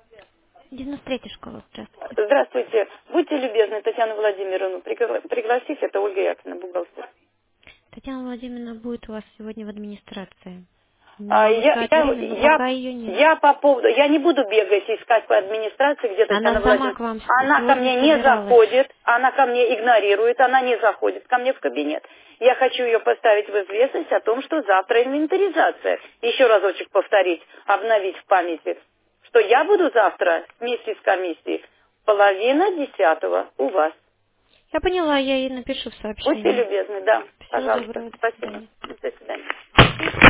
93-я школа, здравствуйте. Здравствуйте. Будьте любезны, Татьяну Владимировну, пригласить, это Ольга Яковлевна, бухгалтер. Татьяна Владимировна будет у вас сегодня в администрации. Не А, могу я, сказать я, время, но я, пока ее нет. я по поводу, я не буду бегать и искать по администрации, где Татьяна Она сама Владимировна. к вам Она ко сегодня мне не собиралась. заходит, она ко мне игнорирует, она не заходит ко мне в кабинет. Я хочу ее поставить в известность о том, что завтра инвентаризация. Еще разочек повторить, обновить в памяти, что я буду завтра вместе с комиссией 9:30 у вас. Я поняла, я ей напишу в Будьте сообщении. любезны, да, Всего пожалуйста. доброго, до Спасибо. свидания. До свидания.